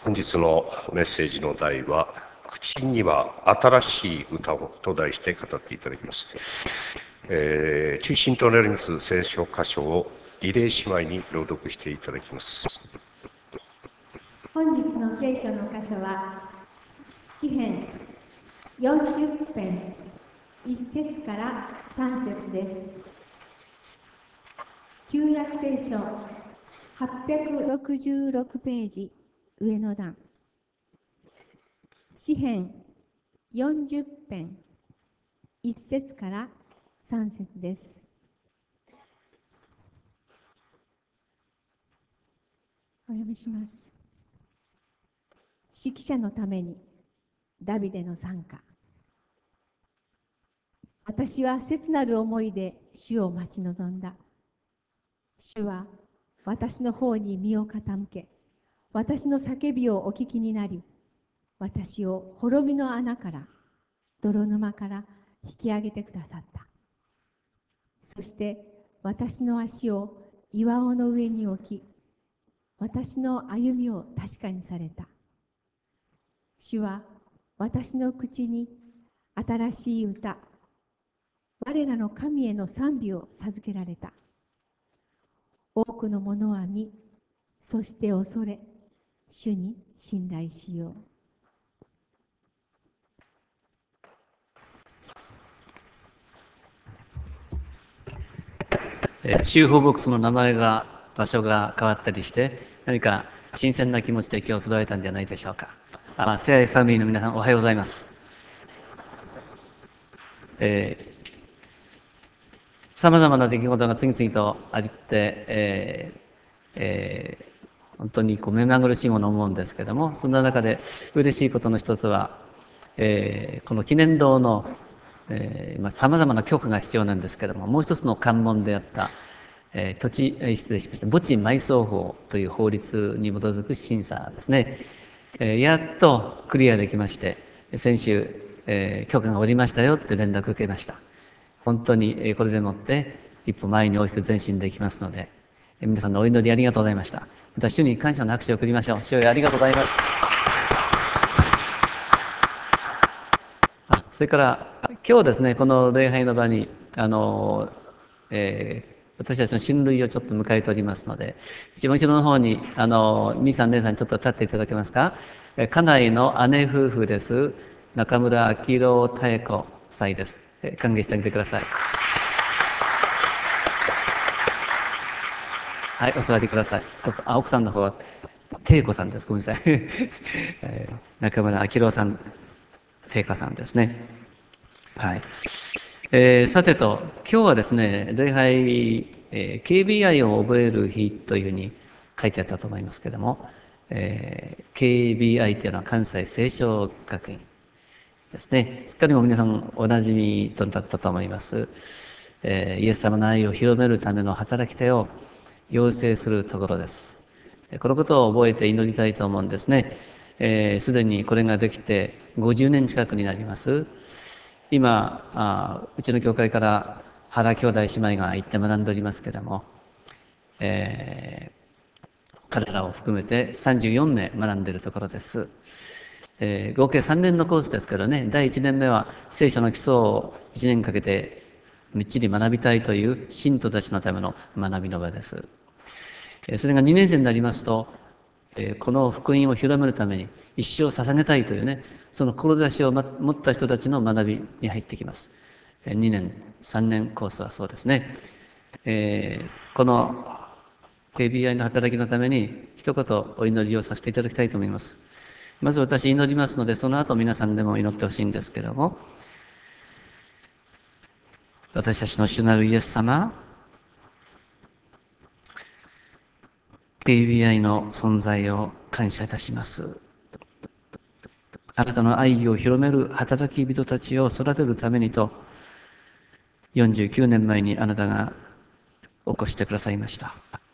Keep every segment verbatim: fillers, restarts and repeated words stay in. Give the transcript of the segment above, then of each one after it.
本日のメッセージの題は、口には新しい歌をと題して語っていただきます。えー、中心となります聖書箇所をリレー姉妹に朗読していただきます。 本日の聖書の箇所は、詩編よんじゅっぺんいっ節からさん節です。旧約聖書はっぴゃくろくじゅうろくページ上の段。詩編よんじゅっぺんいっ節からさん節です。お読みします。指揮者のためにダビデの賛歌。私は切なる思いで主を待ち望んだ。主は私の方に身を傾け、私の叫びをお聞きになり、私を滅びの穴から、泥沼から引き上げてくださった。そして私の足を岩尾の上に置き、私の歩みを確かにされた。主は私の口に新しい歌、我らの神への賛美を授けられた。多くの者は見、そして恐れ、主に信頼しよう。 えー、修法ボックスの名前が、場所が変わったりして、何か新鮮な気持ちで今日集えたんじゃないでしょうか。あ、聖愛ファミリーの皆さん、おはようございます。えー、さまざまな出来事が次々とあって、えーえー、本当にこう目まぐるしいものを思うんですけども、そんな中で嬉しいことの一つは、えー、この記念堂のさまざまな許可が必要なんですけども、もう一つの関門であった、えー、土地、えー、失礼しました、墓地埋葬法という法律に基づく審査ですね、えー、やっとクリアできまして、先週、えー、許可が下りましたよって連絡を受けました。本当にこれでもって一歩前に大きく前進できますので、皆さんのお祈りありがとうございました。また主に感謝の拍手を送りましょう。主よありがとうございます。あ、それから今日ですね、この礼拝の場にあの、えー、私たちの親類をちょっと迎えておりますので、一番後ろの方にあの兄さん姉さんちょっと立っていただけますか。家内の姉夫婦です。中村明郎妙子夫妻です。歓迎してあげてください。はい、お座りください。そうそう、あ、奥さんの方は貞子さんです。ごめんなさい。えー、中村明郎さん、貞子さんですね。はい。えー、さてと、今日はですね、礼拝、えー、ケービーアイ を覚える日というふうに書いてあったと思いますけれども、えー、ケービーアイ というのは関西聖書学院ですね。すっかりも皆さんおなじみとなったと思います。えー、イエス様の愛を広めるための働き手を要請するところです。このことを覚えて祈りたいと思うんですね。えー、すでにこれができてごじゅうねん近くになります。今、あうちの教会から原兄弟姉妹が行って学んでおりますけれども、えー、彼らを含めてさんじゅうよねん学んでいるところです。えー、合計さんねんのコースですけどね、だいいちねんめは聖書の基礎をいちねんかけてみっちり学びたいという信徒たちのための学びの場です。それがにねん生になりますと、この福音を広めるために一生を捧げたいというね、その志を持った人たちの学びに入ってきます。にねん、さんねんコースはそうですね。えー、この ケービーアイ の働きのために一言お祈りをさせていただきたいと思います。まず私祈りますので、その後皆さんでも祈ってほしいんですけれども、私たちの主なるイエス様、ケービーアイ の存在を感謝いたします。あなたの愛を広める働き人たちを育てるためにと、よんじゅうきゅうねんまえにあなたが起こしてくださいました。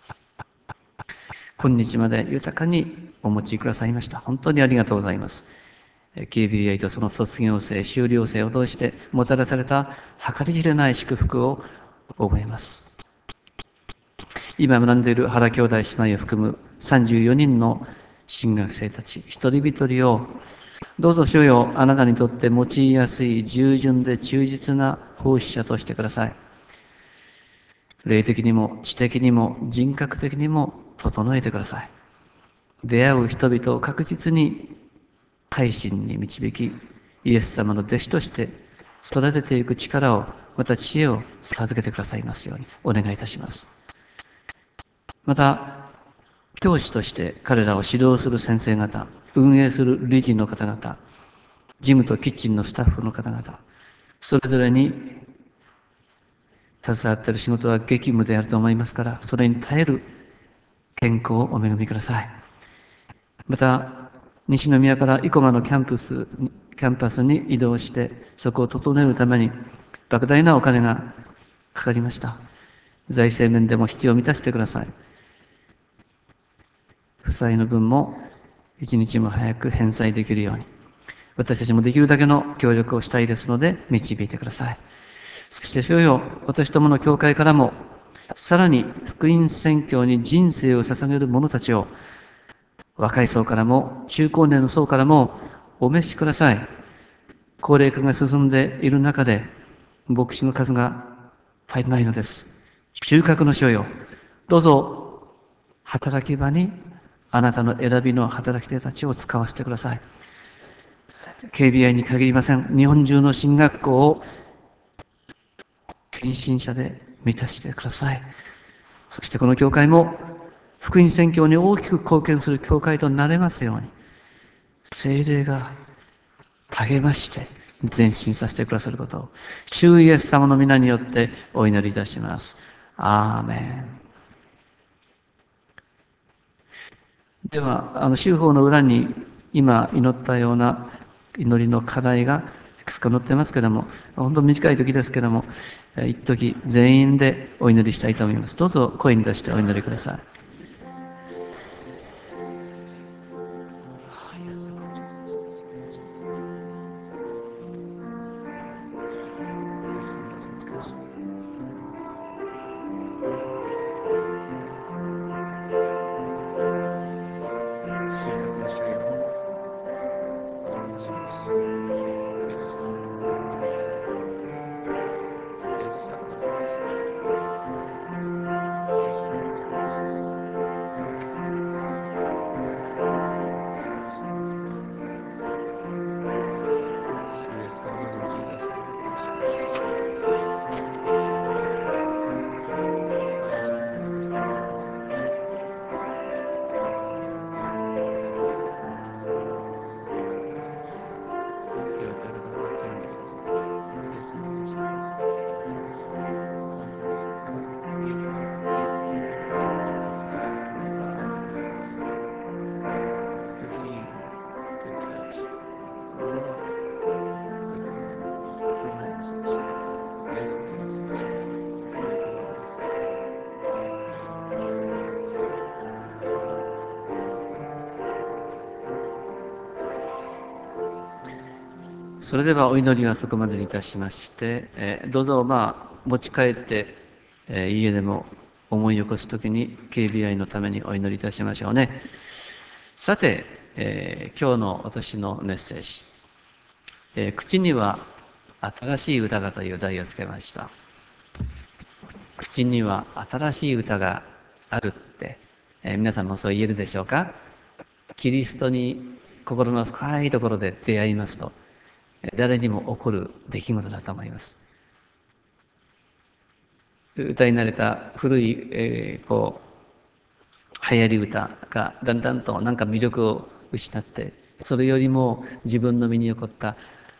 今日まで豊かにお持ちくださいました。本当にありがとうございます。ケービーアイ とその卒業生、修了生を通してもたらされた計り知れない祝福を覚えます。今学んでいる原兄弟姉妹を含むさんじゅうよにんの神学生たち一人一人をどうぞ主よ、あなたにとって用いやすい従順で忠実な奉仕者としてください。霊的にも知的にも人格的にも整えてください。出会う人々を確実に改心に導き、イエス様の弟子として育てていく力を、また知恵を授けてくださいますようにお願いいたします。また、教師として彼らを指導する先生方、運営する理事の方々、ジムとキッチンのスタッフの方々、それぞれに携わっている仕事は激務であると思いますから、それに耐える健康をお恵みください。また、西宮から生駒のキャンパス、キャンパスに移動して、そこを整えるために、莫大なお金がかかりました。財政面でも必要を満たしてください。負債の分も一日も早く返済できるように、私たちもできるだけの協力をしたいですので、導いてください。そして主よ、私どもの教会からも、さらに福音宣教に人生を捧げる者たちを、若い層からも中高年の層からもお召しください。高齢化が進んでいる中で、牧師の数が足りないのです。収穫の主よ、どうぞ働き場にあなたの選びの働き手たちを使わせてください。ケービーアイ に限りません。日本中の進学校を献身者で満たしてください。そしてこの教会も福音宣教に大きく貢献する教会となれますように、聖霊が励まして前進させてくださることを、主イエス様の皆によってお祈りいたします。アーメン。では、あの修法の裏に今祈ったような祈りの課題がいくつか載ってますけども、本当短い時ですけども、一時全員でお祈りしたいと思います。どうぞ声に出してお祈りください。それではお祈りはそこまでにいたしまして、えーどうぞまあ持ち帰って、えー家でも思い起こすときに ケービーアイ のためにお祈りいたしましょうね。さて、えー今日の私のメッセージ、えー口には新しい歌がという題をつけました。口には新しい歌があるって、えー皆さんもそう言えるでしょうか。キリストに心の深いところで出会いますと、誰にも起こる出来事だと思います。歌い慣れた古い、えーこう流行り歌がだんだんとなんか魅力を失って、それよりも自分の身に起こった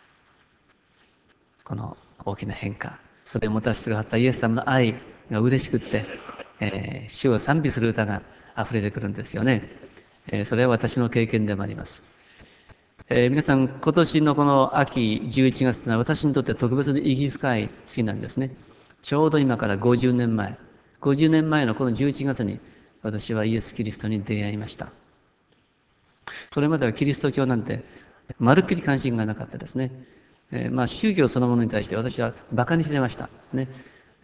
この大きな変化、それをもたらしてくださったイエス様の愛が嬉しくって、えー主を賛美する歌が溢れてくるんですよね。えーそれは私の経験でもあります。えー皆さん、今年のこの秋じゅういちがつというのは私にとって特別に意義深い月なんですね。ちょうど今からごじゅうねんまえ、ごじゅうねんまえのこのじゅういちがつに私はイエス・キリストに出会いました。それまではキリスト教なんてまるっきり関心がなかったですね。えーまあ宗教そのものに対して私は馬鹿にしてました。ね。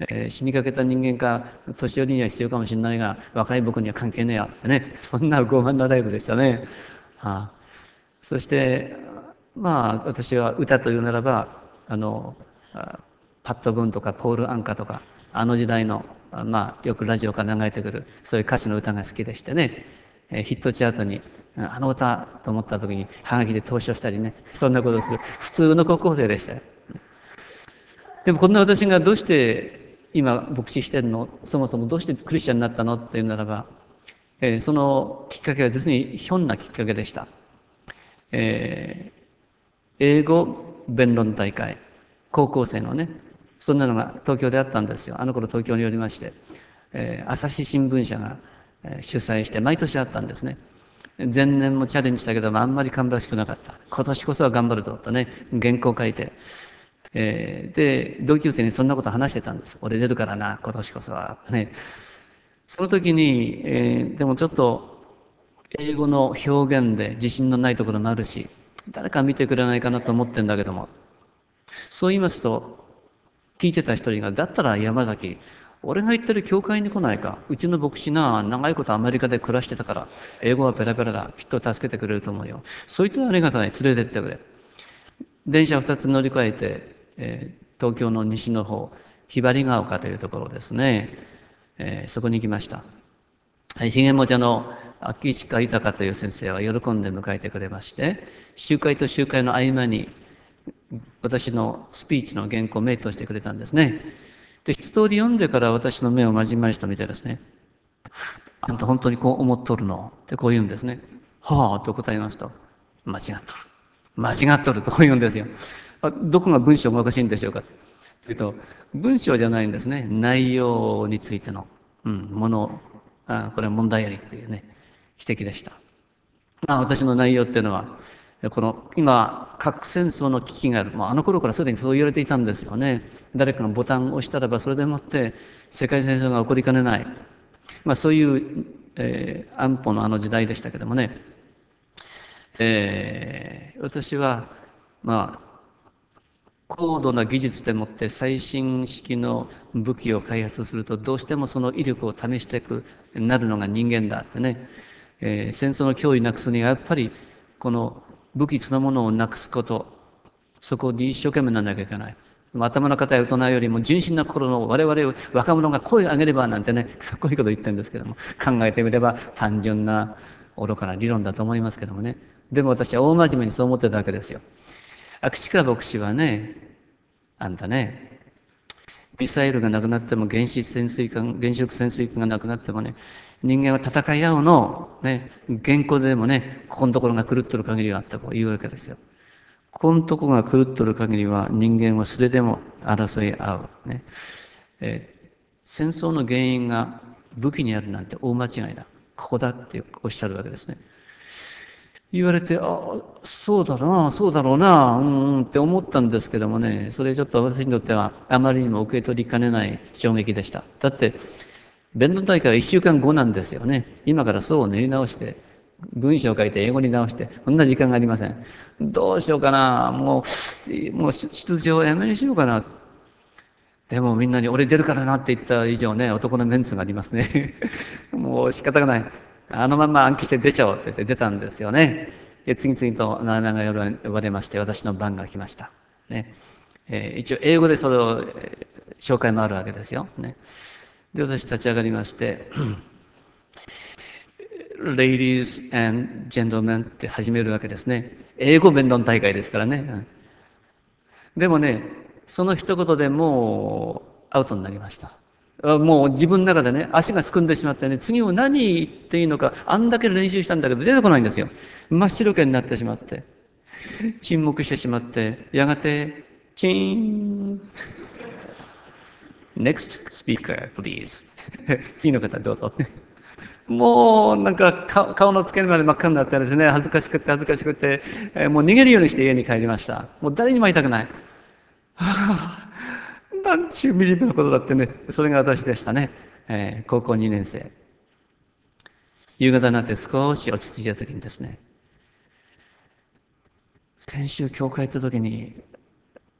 えー死にかけた人間か、年寄りには必要かもしれないが、若い僕には関係ねえやってね、そんな傲慢な態度でしたね。はあ、そして、まあ、私は歌というならば、あの、パット・ブーンとかポール・アンカとか、あの時代の、まあ、よくラジオから流れてくる、そういう歌詞の歌が好きでしてね、ヒットチャートに、あの歌と思った時に、ハガキで投書したりね、そんなことをする、普通の高校生でしたよ。でもこんな私がどうして今牧師してるの、そもそもどうしてクリスチャンになったのっていうならば、えー、そのきっかけは実にひょんなきっかけでした。えー英語弁論大会、高校生のね、そんなのが東京であったんですよ。あの頃東京におりまして、えー、朝日新聞社が、えー、主催して毎年あったんですね。前年もチャレンジしたけどもあんまり芳しくなかった。今年こそは頑張るぞとね、原稿書いて、えー、で、同級生にそんなこと話してたんです。俺出るからな、今年こそは。ね。その時に、えー、でもちょっと英語の表現で自信のないところもあるし、誰か見てくれないかなと思ってんだけども、そう言いますと、聞いてた一人が、だったら山崎、俺が行ってる教会に来ないか。うちの牧師な、長いことアメリカで暮らしてたから、英語はペラペラだ。きっと助けてくれると思うよ。そいつはありがたい。連れてってくれ。電車二つ乗り換えて、えー東京の西の方、ひばりが丘というところですね。えーそこに行きました。ひげもじゃの秋近豊という先生は喜んで迎えてくれまして、集会と集会の合間に私のスピーチの原稿をメイトしてくれたんですね。で、一通り読んでから私の目をまじまじと見てですね、あんた本当にこう思っとるのってこう言うんですね。はあと答えますと、間違っとる。間違っとるとこう言うんですよ。どこが文章がおかしいんでしょうかというと、文章じゃないんですね。内容についての、うん、もの、あこれは問題ありっていうね、指摘でした。まあ、私の内容っていうのは、この今、核戦争の危機がある。まあ、あの頃からすでにそう言われていたんですよね。誰かがボタンを押したらば、それでもって世界戦争が起こりかねない。まあ、そういう、えー安保のあの時代でしたけどもね。えー私は、まあ、高度な技術でもって最新式の武器を開発するとどうしてもその威力を試していくなるのが人間だってね、えー戦争の脅威なくすにはやっぱりこの武器そのものをなくすこと、そこに一生懸命なんなきゃいけない。頭の固い大人よりも純真な心の我々若者が声を上げればなんてね、かっこいいこと言ってるんですけども、考えてみれば単純な愚かな理論だと思いますけどもね。でも私は大真面目にそう思ってたわけですよ。秋近牧師はね、あんたね、ミサイルがなくなっても原子潜水艦、原子力潜水艦がなくなってもね、人間は戦い合うの、ね、原稿でもね、ここのところが狂っとる限りはあったというわけですよ。ここのところが狂っとる限りは人間は素手でも争い合う。ねえー戦争の原因が武器にあるなんて大間違いだ。ここだっておっしゃるわけですね。言われて、あ、そうだな、そうだろうな、うん、うんって思ったんですけどもね、それちょっと私にとってはあまりにも受け取りかねない衝撃でした。だって、弁論大会はいっしゅうかんごなんですよね。今からそうを練り直して、文章を書いて英語に直して、そんな時間がありません。どうしようかな、もう、もう出場をやめにしようかな。でもみんなに俺出るからなって言った以上ね、男のメンツがありますね。もう仕方がない。あのまま暗記して出ちゃおうって言って出たんですよね。で、次々と名前が呼ばれまして、私の番が来ました。ね。えー一応英語でそれを、えー紹介もあるわけですよ。ね。で、私立ち上がりまして、Ladies and Gentlemen って始めるわけですね。英語弁論大会ですからね。でもね、その一言でもうアウトになりました。もう自分の中でね、足がすくんでしまってね、次を何言っていいのか、あんだけ練習したんだけど出てこないんですよ。真っ白けになってしまって、沈黙してしまって、やがて、チーン、Next speaker, please. 次の方どうぞ。もうなんか顔の付け根まで真っ赤になってですね、恥ずかしくて恥ずかしくて、えーもう逃げるようにして家に帰りました。もう誰にも会いたくない。はあ、なんちゅう惨めなことだってね。それが私でしたね。えー高校にねん生。夕方になって少し落ち着いた時にですね、先週教会行った時に、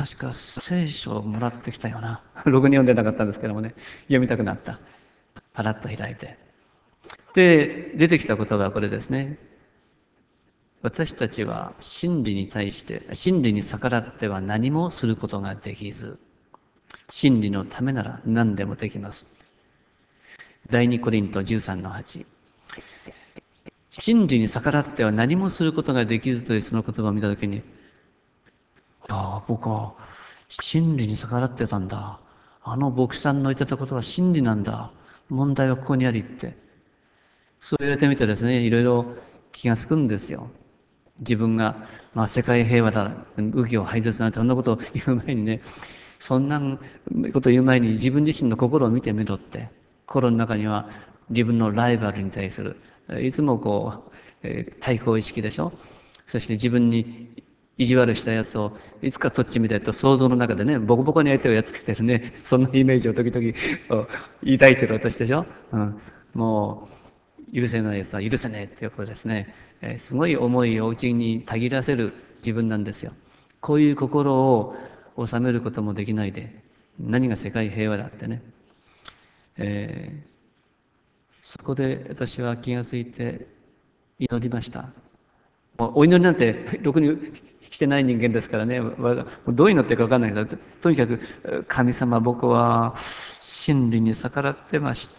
確か聖書をもらってきたよな。ろくに読んでなかったんですけどもね、読みたくなった。パラッと開いて。で、出てきた言葉はこれですね。私たちは真理に対して、真理に逆らっては何もすることができず、真理のためなら何でもできます。第二コリントじゅうさんのはち。真理に逆らっては何もすることができずというその言葉を見たときに、ああ、僕は真理に逆らってたんだ。あの牧師さんの言ってたことは真理なんだ。問題はここにありって。そう言われてみてですね、いろいろ気がつくんですよ。自分が、まあ、世界平和だ、右教廃絶なんてそんなことを言う前にね、そんなことを言う前に自分自身の心を見てみろって。心の中には自分のライバルに対する、いつもこう、えー対抗意識でしょ。そして自分に意地悪したやつをいつかとっちみたいと想像の中でね、ボコボコに相手をやっつけてるね、そんなイメージを時々抱いてる私でしょ。うん、もう許せないやつは許せねえっていうことですね。えー、すごい思いを内にたぎらせる自分なんですよ。こういう心を収めることもできないで、何が世界平和だってね。えー、そこで私は気がついて祈りました。お祈りなんてろくにしてない人間ですからね、どう祈ってるか分かんないけど、とにかく神様、僕は真理に逆らってました。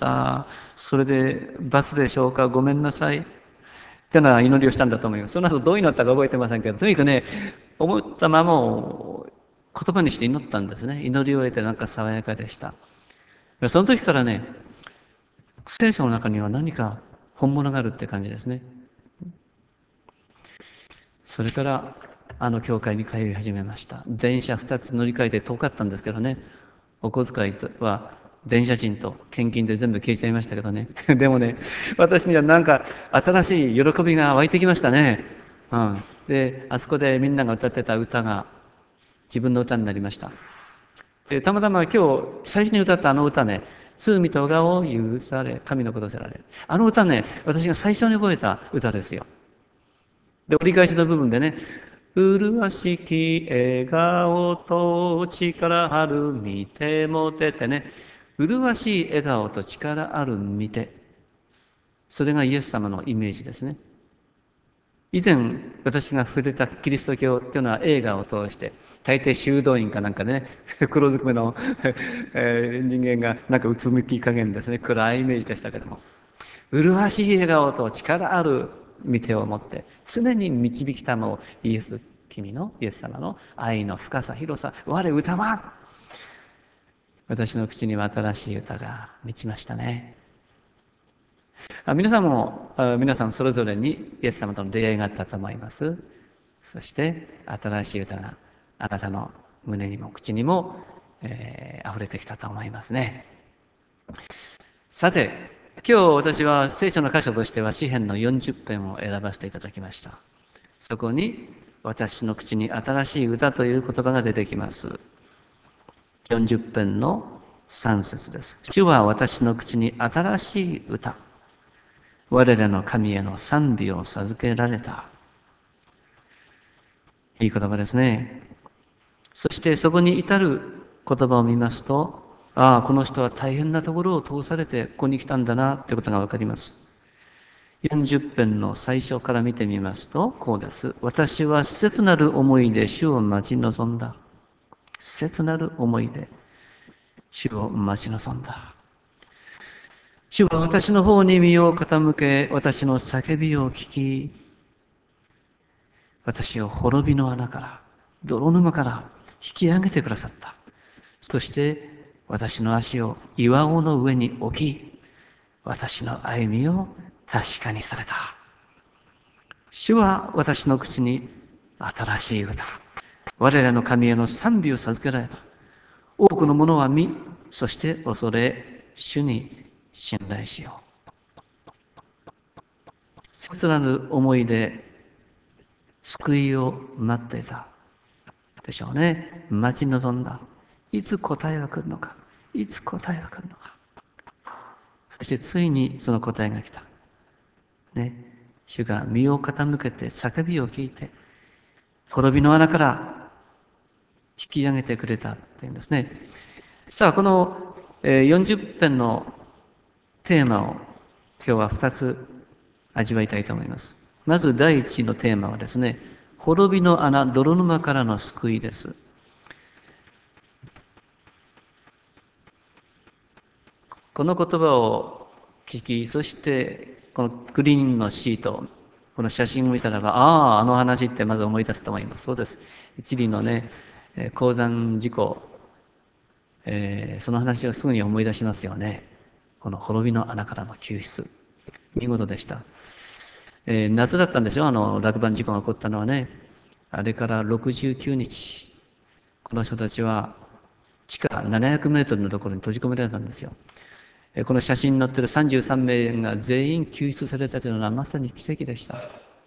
それで罰でしょうか、ごめんなさい。ってのは祈りをしたんだと思います。その後どう祈ったか覚えてませんけど、とにかくね、思ったままを言葉にして祈ったんですね。祈りを得てなんか爽やかでした。その時からね、聖書の中には何か本物があるって感じですね。それからあの教会に通い始めました。電車ふたつ乗り換えて遠かったんですけどね、お小遣いは電車賃と献金で全部消えちゃいましたけどね。でもね、私にはなんか新しい喜びが湧いてきましたね。うん、で、あそこでみんなが歌ってた歌が自分の歌になりました。でたまたま今日最初に歌ったあの歌ね、罪と我を許され、神のことせられ。あの歌ね、私が最初に覚えた歌ですよ。で、折り返しの部分でね、麗しき笑顔と力ある見てもてってね、麗しい笑顔と力ある見て。それがイエス様のイメージですね。以前私が触れたキリスト教っていうのは映画を通して、大抵修道院かなんかでね、黒ずくめの人間がなんかうつむき加減ですね、暗いイメージでしたけども、麗しい笑顔と力ある見てを持って常に導きたまをイエス君のイエス様の愛の深さ広さ我歌は、私の口には新しい歌が満ちましたね。あ皆さんもあ皆さんそれぞれにイエス様との出会いがあったと思います。そして新しい歌があなたの胸にも口にも、えー、溢れてきたと思いますね。さて、今日私は聖書の箇所としては詩編のよんじゅっ編を選ばせていただきました。そこに私の口に新しい歌という言葉が出てきます。よんじゅっ編のさん節です。主は私の口に新しい歌、我らの神への賛美を授けられた。いい言葉ですね。そしてそこに至る言葉を見ますと、ああ、この人は大変なところを通されてここに来たんだなということがわかります。よんじゅっ編の最初から見てみますと、こうです。私は切なる思いで主を待ち望んだ。切なる思いで主を待ち望んだ。主は私の方に身を傾け、私の叫びを聞き、私を滅びの穴から、泥沼から引き上げてくださった。そして私の足を岩尾の上に置き、私の歩みを確かにされた。主は私の口に新しい歌、我らの神への賛美を授けられた。多くの者は見、そして恐れ、主に信頼しよう。切なる思いで救いを待っていたでしょうね。待ち望んだ。いつ答えが来るのか。いつ答えが来るのか。そしてついにその答えが来た。ね。主が身を傾けて叫びを聞いて、滅びの穴から引き上げてくれたっていうんですね。さあ、このよんじゅっ編のテーマを今日はふたつ味わいたいと思います。まず第一のテーマはですね、滅びの穴、泥沼からの救いです。この言葉を聞き、そしてこのグリーンのシート、この写真を見たらば、ああ、あの話ってまず思い出すと思います。そうです。チリのね、鉱山事故、えー、その話をすぐに思い出しますよね。この滅びの穴からの救出。見事でした。えー、夏だったんでしょ、あの落盤事故が起こったのはね。あれからろくじゅうきゅうにち、この人たちは地下ななひゃくメートルのところに閉じ込められたんですよ。この写真に載っているさんじゅうさんめいが全員救出されたというのはまさに奇跡でした。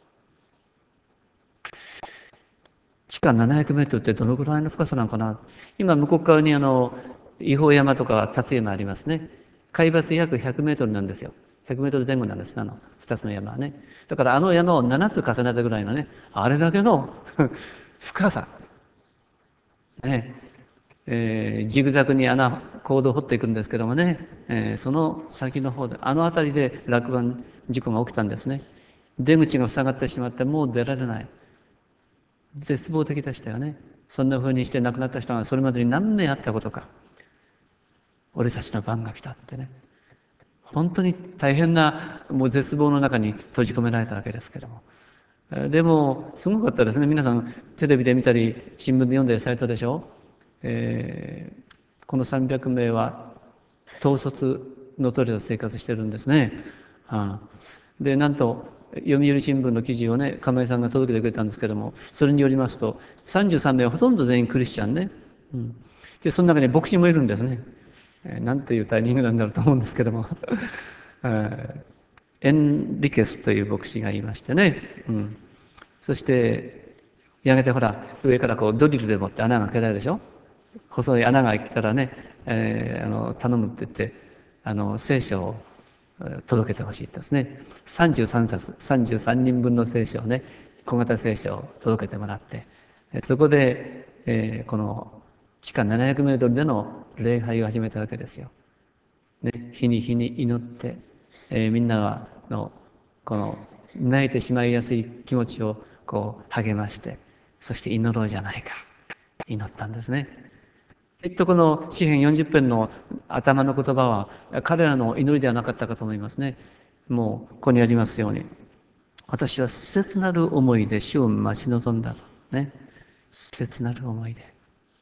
地下ななひゃくメートルってどのぐらいの深さなのかな。今向こう側にあの違法山とか辰山ありますね。海抜約ひゃくメートルなんですよ。ひゃくメートル前後なんです、あのふたつの山はね。だからあの山をななつ重ねたぐらいのね、あれだけの深さ、ねえー、ジグザグに穴坑道を掘っていくんですけどもね、えー、その先の方であの辺りで落盤事故が起きたんですね。出口が塞がってしまってもう出られない、絶望的でしたよね。そんな風にして亡くなった人がそれまでに何名あったことか。俺たちの番が来たってね、本当に大変なもう絶望の中に閉じ込められたわけですけども、でもすごかったですね。皆さんテレビで見たり新聞で読んだりされたでしょ。えー、このさんびゃくめいは統率の取れた生活してるんですね。はあ、でなんと読売新聞の記事をね亀井さんが届けてくれたんですけども、それによりますとさんじゅうさんめいはほとんど全員クリスチャンね、うん、でその中に牧師もいるんですね。えー、なんていうタイミングなんだろうと思うんですけどもエンリケスという牧師がいましてね、うん、そしてやがてほら上からこうドリルでもって穴が開けられるでしょ。細い穴が開いたらね、えー、あの頼むって言ってあの聖書を届けてほしいですね。さんじゅうさんさつさんじゅうさんにんぶんの聖書をね、小型聖書を届けてもらって、そこで、えー、この地下ななひゃくメートルでの礼拝を始めたわけですよ。ね、日に日に祈って、えー、みんながのこの泣いてしまいやすい気持ちをこう励まして、そして祈ろうじゃないか、祈ったんですね。きっとこの詩編よんじゅっ編の頭の言葉は彼らの祈りではなかったかと思いますね。もうここにありますように、私は切なる思いで主を待ち望んだとね。切なる思いで、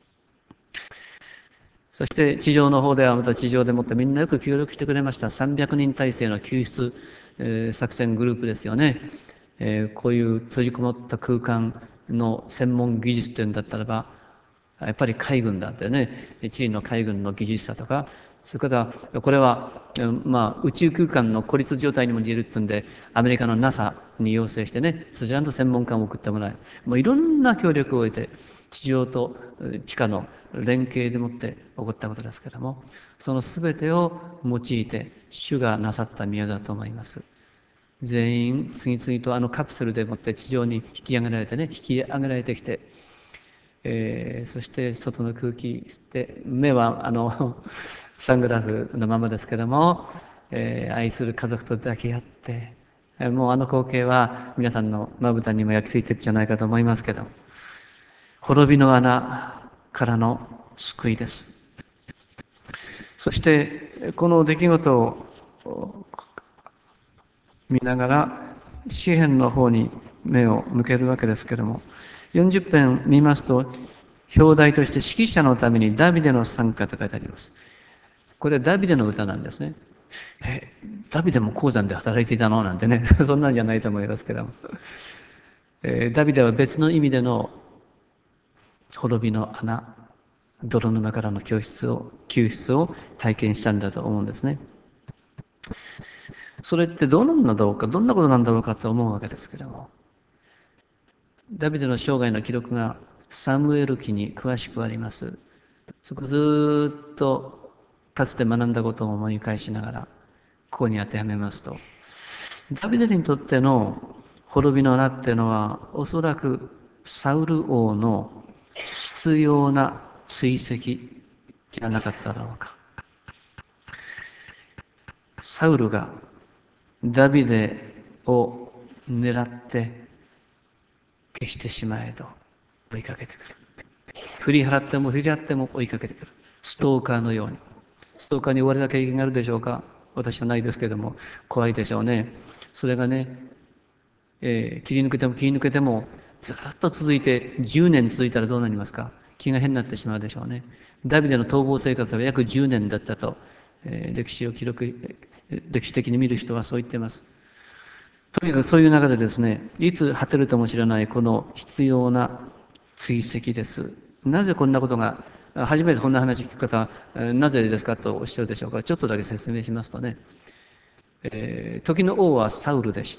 そして地上の方ではまた地上でもってみんなよく協力してくれました。さんびゃくにん体制の救出、えー、作戦グループですよね。えー、こういう閉じこもった空間の専門技術というんだったらば、やっぱり海軍だってね、チリの海軍の技術者とか、それからこれは、まあ、宇宙空間の孤立状態にも似るってんで、アメリカの ナサ に要請してね、そちらの専門家を送ってもらい、もういろんな協力を得て、地上と地下の連携でもって起こったことですけれども、その全てを用いて主がなさった宮だと思います。全員次々とあのカプセルでもって地上に引き上げられてね、引き上げられてきて、えー、そして外の空気吸って、目はあのサングラスのままですけども、えー、愛する家族と抱き合って、もうあの光景は皆さんのまぶたにも焼き付いているんじゃないかと思いますけど、滅びの穴からの救いです。そしてこの出来事を見ながら詩篇の方に目を向けるわけですけれども、よんじゅっ編見ますと、表題として指揮者のためにダビデの賛歌と書いてあります。これはダビデの歌なんですね。え、ダビデも鉱山で働いていたのなんてね、そんなんじゃないと思いますけども、えー、ダビデは別の意味での滅びの穴、泥沼からの救出を救出を体験したんだと思うんですね。それってどうなんだろうか、どんなことなんだろうかと思うわけですけれども、ダビデの生涯の記録がサムエル記に詳しくあります。そこずっとかつて学んだことを思い返しながらここに当てはめますと、ダビデにとっての滅びの穴っていうのはおそらくサウル王の必要な追跡じゃなかっただろうか。サウルがダビデを狙って消してしまえと追いかけてくる。振り払っても振り払っても追いかけてくる。ストーカーのように。ストーカーに追われた経験があるでしょうか？私はないですけれども、怖いでしょうね。それがね、えー切り抜けても切り抜けてもずっと続いてじゅうねん続いたらどうなりますか？気が変になってしまうでしょうね。ダビデの逃亡生活は約じゅうねんだったと、えー歴史を記録、歴史的に見る人はそう言っています。とにかくそういう中でですね、いつ果てるとも知らないこの必要な追跡です。なぜこんなことが、初めてこんな話聞く方は、なぜですかとおっしゃるでしょうか。ちょっとだけ説明しますとね、えー時の王はサウルでした。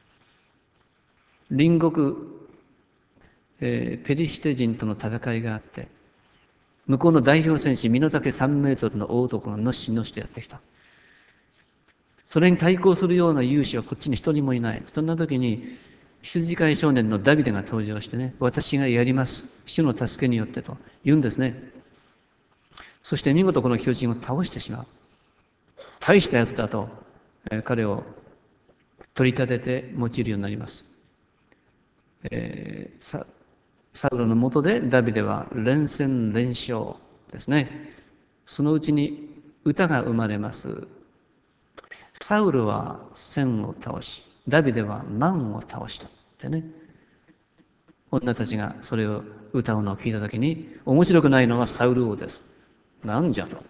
隣国、えーペリシテ人との戦いがあって、向こうの代表戦士、身の丈さんメートルの大男がのしのしとやってきた。それに対抗するような勇士はこっちに一人もいない。そんな時に、羊飼い少年のダビデが登場してね、私がやります。主の助けによってと言うんですね。そして見事この巨人を倒してしまう。大したやつだと、えー彼を取り立てて用いるようになります。えー、ササウルの下でダビデは連戦連勝ですね。そのうちに歌が生まれます。サウルは千を倒し、ダビデは万を倒したってね。女たちがそれを歌うのを聞いたときに、面白くないのはサウル王です。なんじゃと。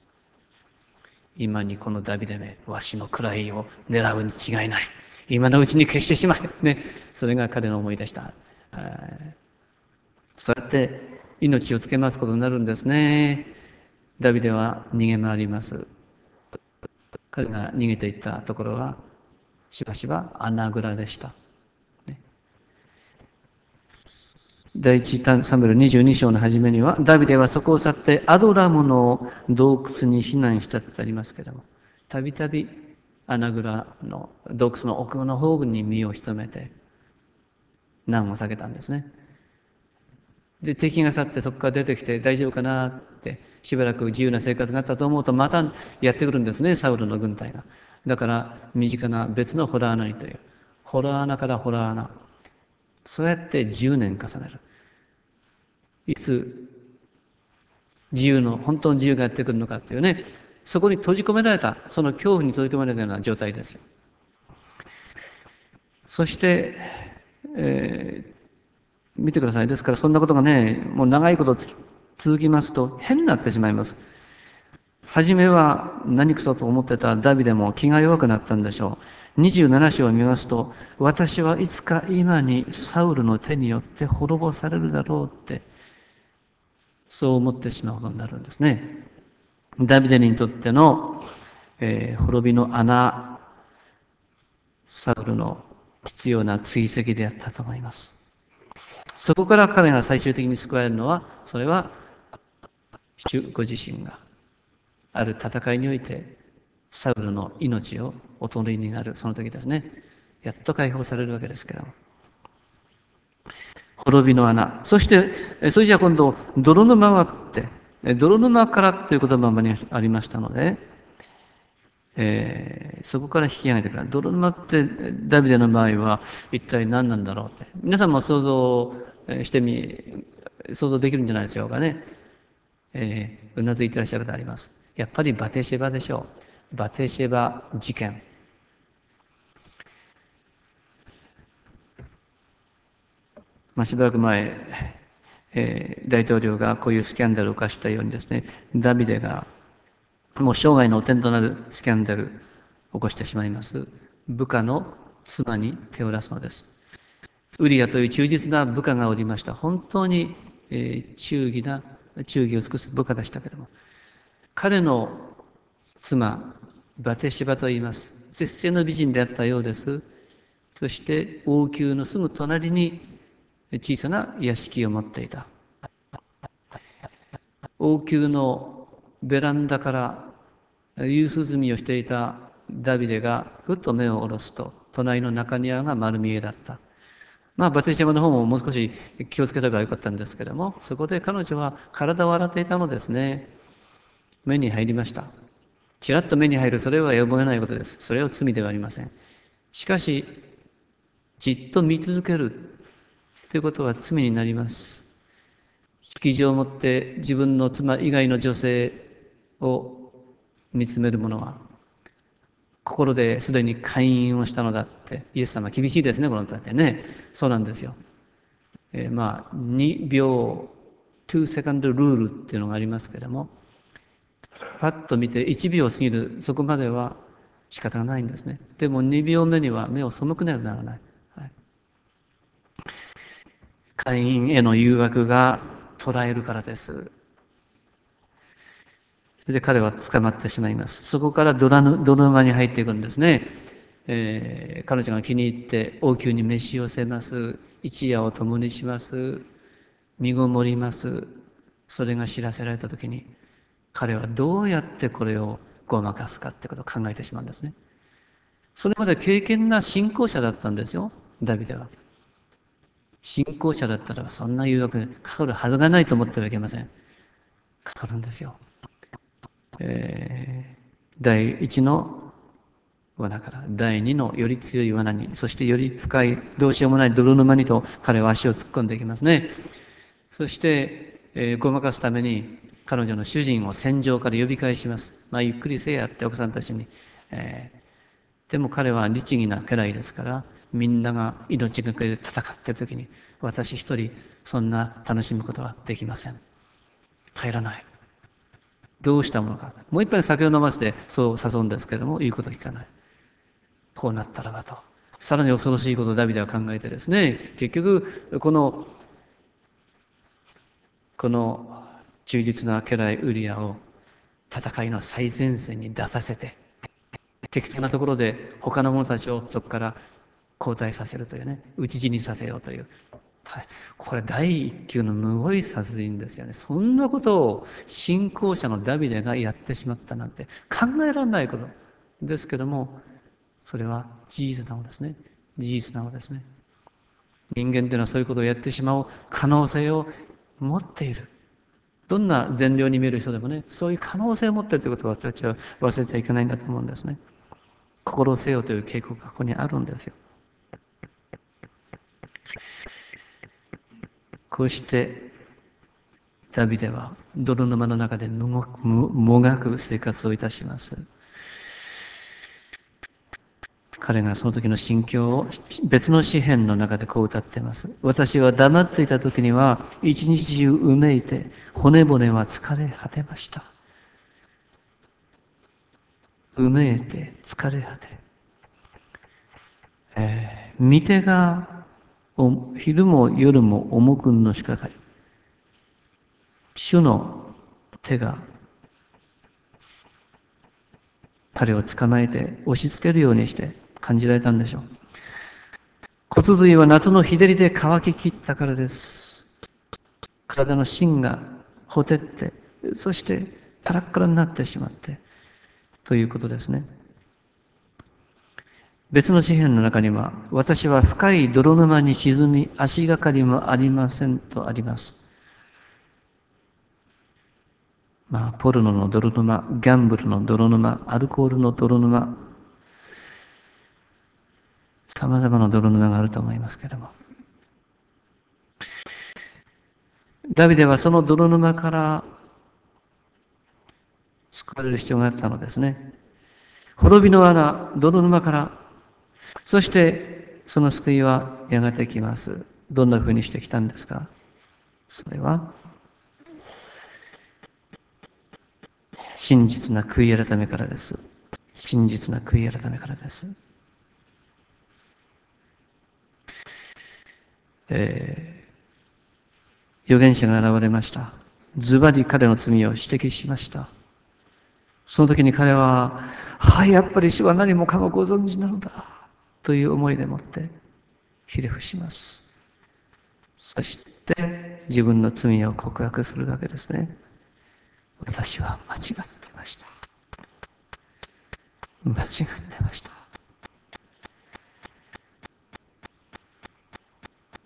今にこのダビデめ、わしの位を狙うに違いない。今のうちに消してしまえ。ね。それが彼の思いでした。そうやって命をつけますことになるんですね。ダビデは逃げ回ります。彼が逃げていったところは、しばしば穴蔵でした。第一サムエルにじゅうに章の初めには、ダビデはそこを去ってアドラムの洞窟に避難したってありますけれども、たびたび穴蔵の洞窟の奥の方に身を潜めて難を避けたんですね。で、敵が去ってそこから出てきて大丈夫かなってしばらく自由な生活があったと思うとまたやってくるんですね、サウルの軍隊が。だから身近な別のホラー穴にという、ホラー穴からホラー穴、そうやってじゅうねん重ねる。いつ自由の、本当の自由がやってくるのかっていうね、そこに閉じ込められた、その恐怖に閉じ込められたような状態ですよ。そして、えー見てください。ですからそんなことがね、もう長いこと続きますと変になってしまいます。初めは何くそと思ってたダビデも気が弱くなったんでしょう。にじゅうなな章を見ますと、私はいつか今にサウルの手によって滅ぼされるだろうって、そう思ってしまうことになるんですね。ダビデにとっての、えー滅びの穴、サウルの必要な追跡であったと思います。そこから彼が最終的に救われるのは、それは主ご自身がある戦いにおいてサウルの命をお取りになるその時ですね。やっと解放されるわけですけども、滅びの穴、そしてそれじゃあ今度泥沼はって泥沼からという言葉もありましたので、えー、そこから引き上げてくる。泥沼ってダビデの場合は一体何なんだろうって皆さんも想像してみ想像できるんじゃないでしょうかね。えー、うなずいてらっしゃる方あります。やっぱりバテシェバでしょう。バテシェバ事件。まあ、しばらく前、えー、大統領がこういうスキャンダルを犯したようにですね、ダビデがもう生涯の汚点となるスキャンダルを起こしてしまいます。部下の妻に手を出すのです。ウリアという忠実な部下がおりました。本当に、えー、忠義な、忠義を尽くす部下でしたけれども、彼の妻、バテシバと言います。絶世の美人であったようです。そして王宮のすぐ隣に小さな屋敷を持っていた。王宮のベランダから夕涼みをしていたダビデがふっと目を下ろすと、隣の中庭が丸見えだった。 まあ、バティシェマの方ももう少し気をつければよかったんですけども、そこで彼女は体を洗っていたのですね。目に入りました。ちらっと目に入る、それはやむを得ないことです。それは罪ではありません。しかし、じっと見続けるということは罪になります。識字を持って自分の妻以外の女性を見つめる者は、心ですでに姦淫をしたのだって、イエス様は厳しいですね、この方ってね。そうなんですよ。えー、まあ、にびょう、にセカンドルールっていうのがありますけれども、パッと見ていちびょう過ぎる、そこまでは仕方がないんですね。でもにびょうめには目を背くならならない。はい、会員への誘惑が捉えるからです。それで彼は捕まってしまいます。そこから泥沼に入っていくんですね。えー、彼女が気に入って王宮に召し寄せます。一夜を共にします。身ごもります。それが知らせられたときに、彼はどうやってこれをごまかすかってことを考えてしまうんですね。それまで敬虔な信仰者だったんですよ、ダビデは。信仰者だったらそんな誘惑にかかるはずがないと思ってはいけません。かかるんですよ。えー、第一の罠から第二のより強い罠に、そしてより深いどうしようもない泥沼にと彼は足を突っ込んでいきますね。そして、えー、ごまかすために彼女の主人を戦場から呼び返します。まあ、ゆっくりせえやって奥さんたちに、えー、でも彼は律儀な家来ですから、みんなが命がけで戦っている時に、私一人そんな楽しむことはできません。帰らない。どうしたものか。もう一杯酒を飲ませてそう誘うんですけれども、言うこと聞かない。こうなったらばと。さらに恐ろしいことをダビデは考えてですね、結局、この、この忠実な家来ウリアを戦いの最前線に出させて、適当なところで他の者たちをそこから交代させるというね、討ち死にさせようという。これ第一級のむごい殺人ですよね。そんなことを信仰者のダビデがやってしまったなんて考えられないことですけども、それは事実なのですね。事実なのですね。人間というのはそういうことをやってしまう可能性を持っている。どんな善良に見える人でもね、そういう可能性を持っているということを私たちは忘れてはいけないんだと思うんですね。心せよという警告がここにあるんですよ。こうしてダビデは泥沼の中でもがく生活をいたします。彼がその時の心境を別の詩篇の中でこう歌っています。私は黙っていた時には一日中うめいて骨骨は疲れ果てました。うめいて疲れ果て、えー、見手が昼も夜も重くのしかかり、主の手が彼を捕まえて押し付けるようにして感じられたんでしょう。骨髄は夏の日照りで乾ききったからです。体の芯がほてって、そしてカラッカラになってしまってということですね。別の詩篇の中には、私は深い泥沼に沈み、足がかりもありませんとあります。まあ、ポルノの泥沼、ギャンブルの泥沼、アルコールの泥沼、様々な泥沼があると思いますけれども。ダビデはその泥沼から救われる必要があったのですね。滅びの穴、泥沼から、そしてその救いはやがて来ます。どんなふうにして来たんですか？それは、真実な悔い改めからです。真実な悔い改めからです。えー、預言者が現れました。ズバリ彼の罪を指摘しました。その時に彼は、はい、やっぱり主は何もかもご存知なのだという思いでもってひれ伏します。そして自分の罪を告白するわけですね。私は間違ってました。間違ってました。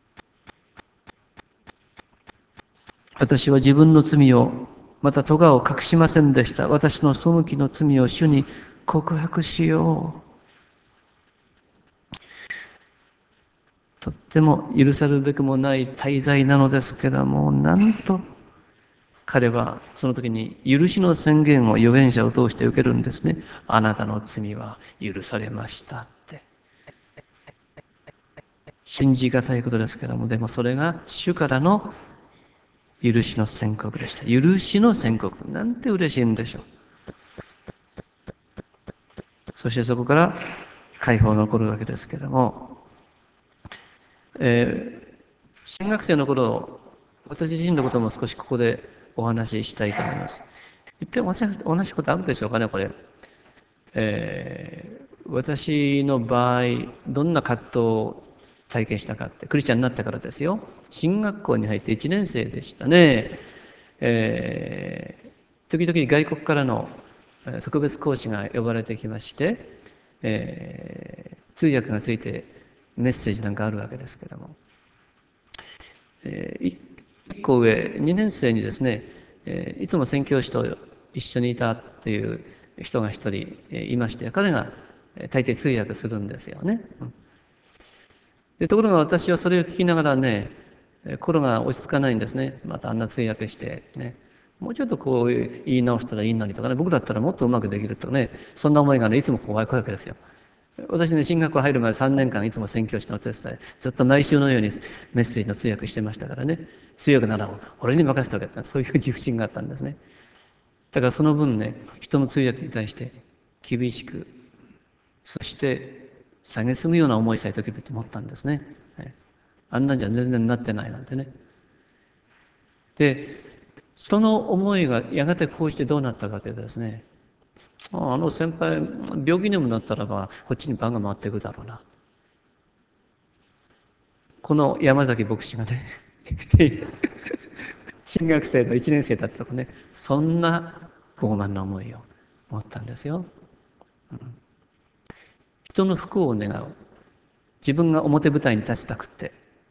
私は自分の罪を、また咎を隠しませんでした。私の背きの罪を主に告白しよう。とっても許されるべくもない滞在なのですけども、なんと彼はその時に許しの宣言を預言者を通して受けるんですね。あなたの罪は許されましたって。信じがたいことですけども、でもそれが主からの許しの宣告でした。許しの宣告。なんて嬉しいんでしょう。そしてそこから解放が起こるわけですけども、えー、新学生の頃、私自身のことも少しここでお話ししたいと思います。いっぺん同じことあるでしょうかね、これ。えー、私の場合、どんな葛藤を体験したかって、クリスチャンになってからですよ。進学校に入っていちねん生でしたね。えー、時々外国からの特別講師が呼ばれてきまして、えー、通訳がついてメッセージなんかあるわけですけども、えー、いっこ上にねん生にですね、えー、いつも宣教師と一緒にいたっていう人が一人いまして、彼が大抵通訳するんですよね。でところが私はそれを聞きながらね、心が落ち着かないんですね。またあんな通訳してね、もうちょっとこう言い直したらいいのにとかね、僕だったらもっとうまくできるとかね、そんな思いがねいつもこう湧くわけですよ。私ね、進学校入る前さんねんかんいつも宣教師のお手伝い、ずっと毎週のようにメッセージの通訳してましたからね、通訳なら俺に任せておけってそういう自負心があったんですね。だからその分ね、人の通訳に対して厳しく、そして蔑むような思いさえ時々持ったんですね。あんなんじゃ全然なってないなんてね。で、その思いがやがてこうしてどうなったかというとですね、あの先輩、病気にもなったらば、こっちに番が回っていくだろうな。この山崎牧師がね、新学生のいちねん生だったとかね、そんな傲慢な思いを持ったんですよ。うん、人の不幸を願う。自分が表舞台に立ちたくって。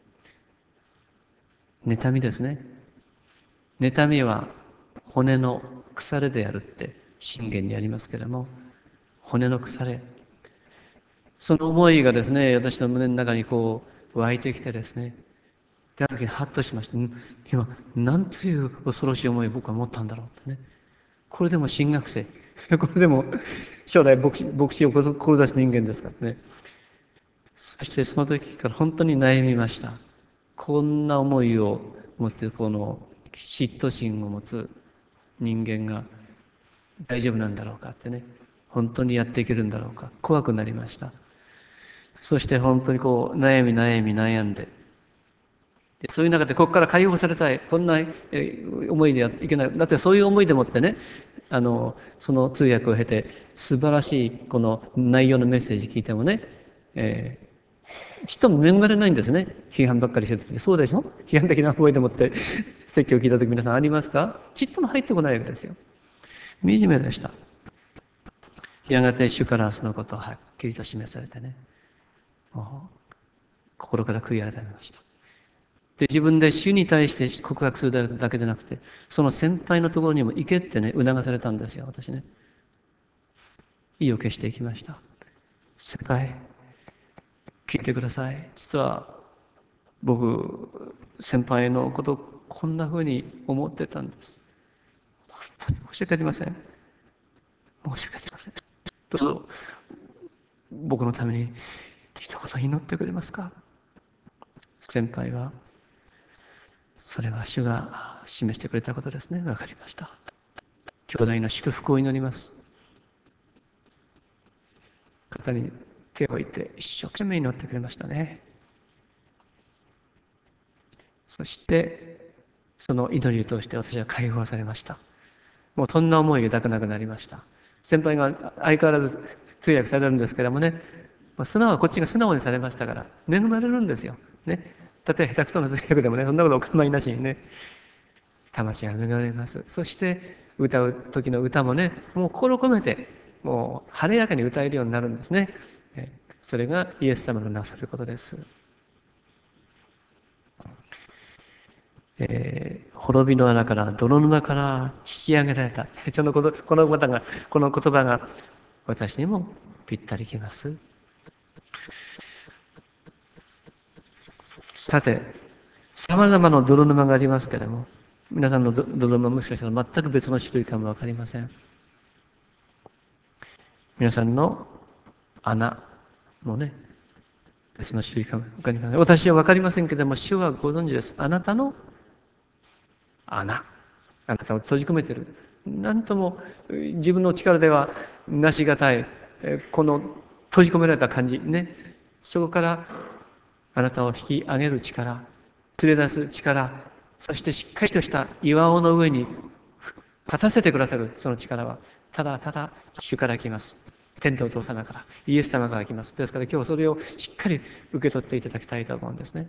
妬みですね。妬みは骨の腐れであるって信玄にありますけれども、骨の腐れ。その思いがですね、私の胸の中にこう湧いてきてですね、である時にハッとしました。今、なんという恐ろしい思いを僕は持ったんだろうってね。これでも進学生。これでも将来牧師、牧師を志す人間ですからね。そしてその時から本当に悩みました。こんな思いを持つ、この嫉妬心を持つ人間が大丈夫なんだろうかってね。本当にやっていけるんだろうか。怖くなりました。そして本当にこう悩み悩み悩んで、そういう中でここから解放されたい、こんな思いではいけない。だってそういう思いでもってね、あの、その通訳を経て素晴らしいこの内容のメッセージ聞いてもね、えー、ちっとも恵まれないんですね。批判ばっかりしてる時に。そうでしょ？批判的な思いでもって説教を聞いた時皆さんありますか？ちっとも入ってこないわけですよ。惨めでした。やがて主からそのことをはっきりと示されてね、もう心から悔い改めました。で、自分で主に対して告白するだけでなくて、その先輩のところにも行けってね、促されたんですよ、私ね。意を決していきました。先輩、聞いてください。実は、僕、先輩のこと、こんな風に思ってたんです。本当に申し訳ありません。申し訳ありません。どうぞ、僕のために一言祈ってくれますか？先輩は、それは主が示してくれたことですね。わかりました。兄弟の祝福を祈ります。肩に手を置いて一生懸命祈ってくれましたね。そしてその祈りを通して私は解放されました。もうそんな思いが抱かなくなりました。先輩が相変わらず通訳されるんですけどもね、素直はこっちが素直にされましたから恵まれるんですよ。ね、たとえ下手くそな通訳でもね、そんなことお構いなしにね、魂が恵まれます。そして歌う時の歌もね、もう心込めてもう晴れやかに歌えるようになるんですね。それがイエス様のなさることです。 えー滅びの穴から泥沼から引き上げられた。そのこと、この言葉が、この言葉が私にもぴったりきます。さて、様々な泥沼がありますけれども、皆さんの泥沼もしかしたら全く別の種類かもわかりません。皆さんの穴もね、別の種類かもわかりません。私はわかりませんけれども、主はご存知です。あなたの穴。あなたを閉じ込めている。なんとも自分の力ではなしがたい、この閉じ込められた感じね。そこからあなたを引き上げる力、連れ出す力、そしてしっかりとした岩尾の上に立たせてくださるその力は、ただただ主から来ます。天とお父様から、イエス様から来ます。ですから今日それをしっかり受け取っていただきたいと思うんですね。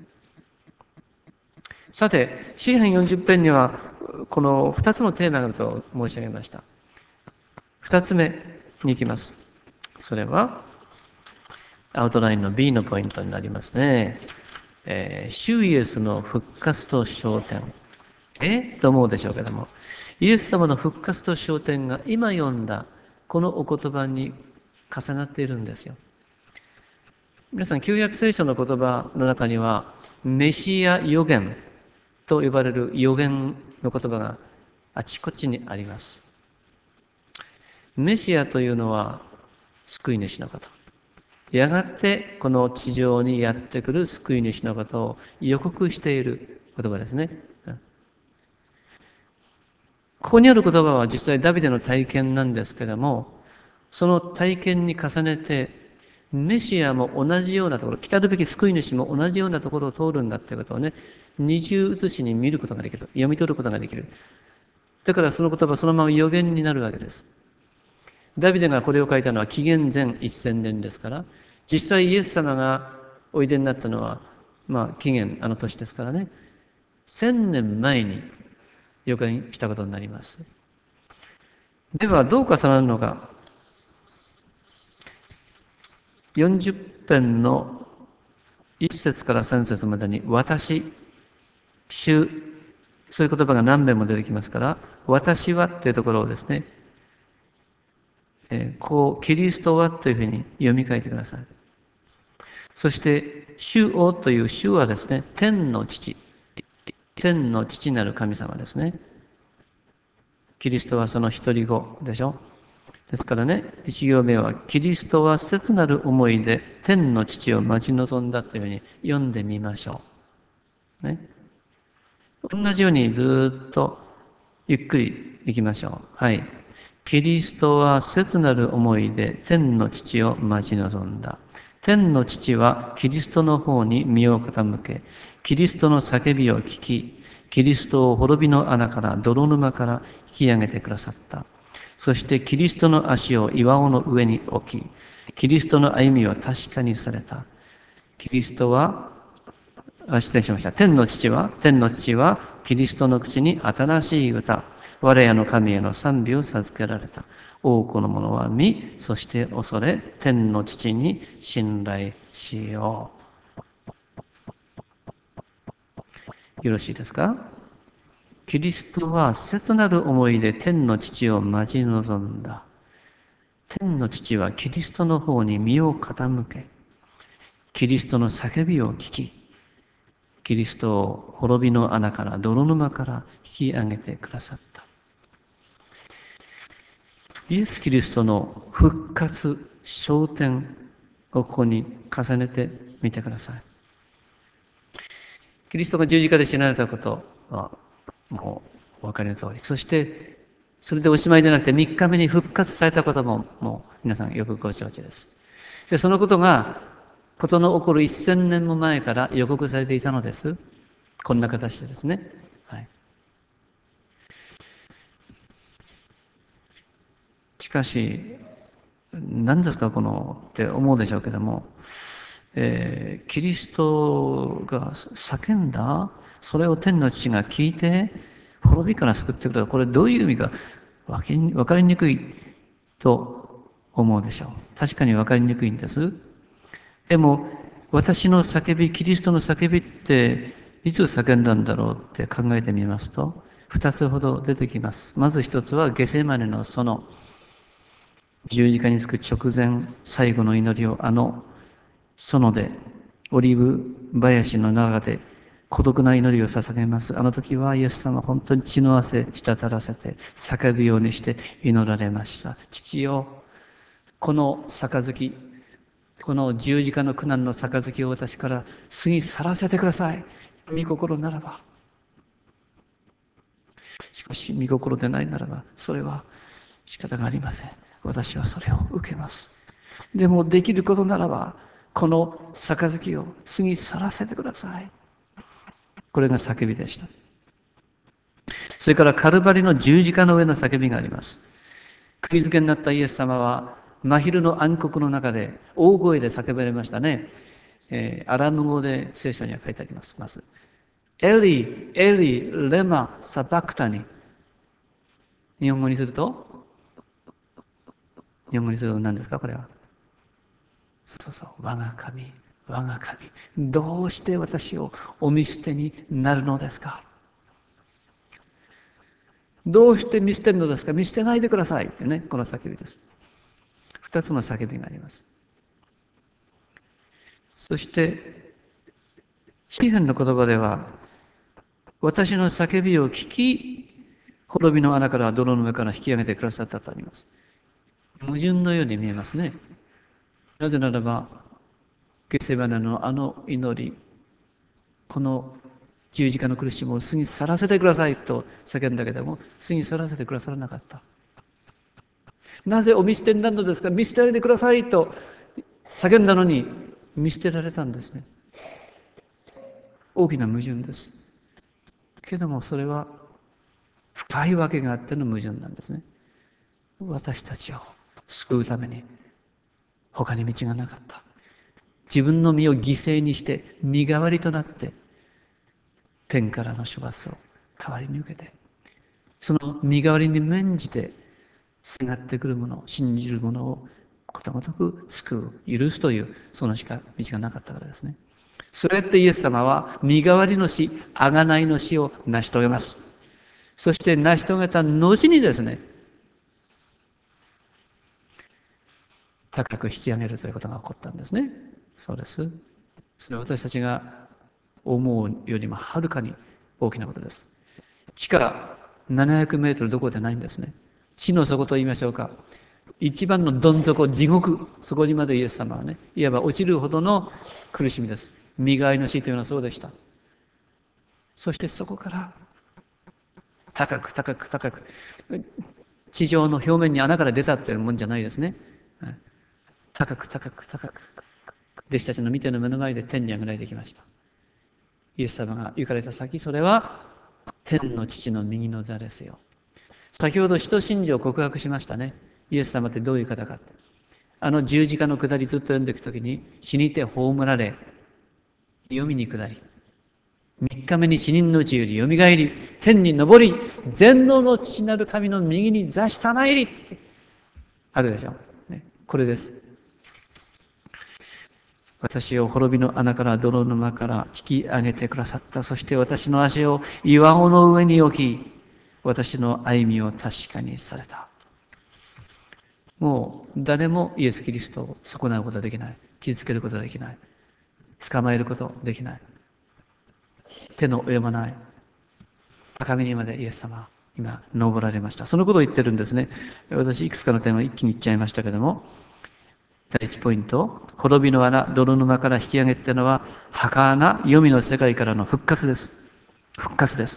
さて、詩編よんじゅっ編には、このふたつのテーマがあると申し上げました。ふたつめに行きます。それは、アウトラインの ビー のポイントになりますね。えー、主イエスの復活と昇天。えと思うでしょうけども、イエス様の復活と昇天が今読んだこのお言葉に重なっているんですよ。皆さん、旧約聖書の言葉の中には、メシア預言と呼ばれる預言の言葉があちこちにあります。メシアというのは救い主のこと。やがてこの地上にやってくる救い主のことを予告している言葉ですね。ここにある言葉は実際ダビデの体験なんですけれども、その体験に重ねて、メシアも同じようなところ、来たるべき救い主も同じようなところを通るんだということをね、二重写しに見ることができる。読み取ることができる。だからその言葉はそのまま予言になるわけです。ダビデがこれを書いたのは紀元前せんねんですから、実際イエス様がおいでになったのは、まあ紀元あの年ですからね、千年前に予言したことになります。ではどう重なるのか。よんじゅっ編のいっ節からさん節までに私、主、そういう言葉が何遍も出てきますから、私はっていうところをですね、えー、こう、キリストはというふうに読み替えてください。そして、主をという主はですね、天の父、天の父なる神様ですね。キリストはその一人子でしょ。ですからね、一行目は、キリストは切なる思いで天の父を待ち望んだというふうに読んでみましょう。ね。同じようにずっとゆっくり行きましょう。はい。キリストは切なる思いで天の父を待ち望んだ。天の父はキリストの方に身を傾け、キリストの叫びを聞き、キリストを滅びの穴から泥沼から引き上げてくださった。そしてキリストの足を岩尾の上に置き、キリストの歩みを確かにされた。キリストはあ失礼しました。天の父は、天の父は、キリストの口に新しい歌、我らの神への賛美を授けられた。多くの者は見、そして恐れ、天の父に信頼しよう。よろしいですか？キリストは切なる思いで天の父を待ち望んだ。天の父はキリストの方に身を傾け、キリストの叫びを聞き、キリストを滅びの穴から泥沼から引き上げてくださった。イエス・キリストの復活、昇天をここに重ねてみてください。キリストが十字架で死なれたことはもうお分かりの通り。そしてそれでおしまいでなくてみっかめに復活されたことももう皆さんよくご承知です。でそのことがことの起こるせんねんも前から予告されていたのです。こんな形でですね。はい、しかし、何ですかこのって思うでしょうけども、えー、キリストが叫んだ、それを天の父が聞いて、滅びから救ってくれた。これどういう意味か分かりにくいと思うでしょう。確かに分かりにくいんです。でも、私の叫び、キリストの叫びっていつ叫んだんだろうって考えてみますと、二つほど出てきます。まず一つはゲセマネのその十字架につく直前、最後の祈りをあの園で、オリーブ林の中で孤独な祈りを捧げます。あの時はイエス様は本当に血の汗滴らせて叫ぶようにして祈られました。父よ、この杯、この十字架の苦難の杯を私から過ぎ去らせてください。御心ならば。しかし御心でないならば、それは仕方がありません。私はそれを受けます。でもできることならば、この杯を過ぎ去らせてください。これが叫びでした。それからカルバリの十字架の上の叫びがあります。釘付けになったイエス様は真昼の暗黒の中で大声で叫ばれましたね。えー、アラム語で聖書には書いてあります。まずエリエリレマサバクタニ。日本語にすると日本語にすると何ですかこれは。そうそうそう、我が神我が神、どうして私をお見捨てになるのですか。どうして見捨てるのですか。見捨てないでくださいってね、この叫びです。二つの叫びがあります。そして詩篇の言葉では、私の叫びを聞き、滅びの穴から泥の上から引き上げてくださったとあります。矛盾のように見えますね。なぜならば、ゲセマネのあの祈り、この十字架の苦しみを過ぎ去らせてくださいと叫んだけども、過ぎ去らせてくださらなかった。なぜお見捨てになるのですか。見捨てられてくださいと叫んだのに、見捨てられたんですね。大きな矛盾です。けどもそれは深いわけがあっての矛盾なんですね。私たちを救うために他に道がなかった。自分の身を犠牲にして身代わりとなって天からの処罰を代わりに受けて、その身代わりに免じてすがってくる者、信じる者をことごとく救う、許すというそのしか道がなかったからですね。それってイエス様は身代わりの死、贖いの死を成し遂げます。そして成し遂げた後にですね、高く引き上げるということが起こったんですね。そうです。それは私たちが思うよりもはるかに大きなことです。地下ななひゃくメートルどころでないんですね。地の底と言いましょうか。一番のどん底、地獄、そこにまでイエス様はね、いわば落ちるほどの苦しみです。身代わりの死というのはそうでした。そしてそこから高く高く高く、地上の表面に穴から出たっていうもんじゃないですね。高く高く高く、弟子たちの見ての目の前で天に上げられてきました。イエス様が行かれた先、それは天の父の右の座ですよ。先ほど使徒信条を告白しましたね。イエス様ってどういう方かって。あの十字架の下りずっと読んでいくときに、死にて葬られ、読みに下り、三日目に死人のうちよりよみがえり、天に昇り、全能の父なる神の右に座したまえりってあるでしょ、ね、これです。私を滅びの穴から泥沼から引き上げてくださった。そして私の足を岩尾の上に置き、私の歩みを確かにされた。もう誰もイエス・キリストを損なうことはできない。傷つけることはできない。捕まえることはできない。手の及ばない高みにまでイエス様は今登られました。そのことを言ってるんですね。私いくつかの点は一気に言っちゃいましたけども、第一ポイント、滅びの穴、泥沼から引き上げっていうのは儚黄泉の世界からの復活です。復活です。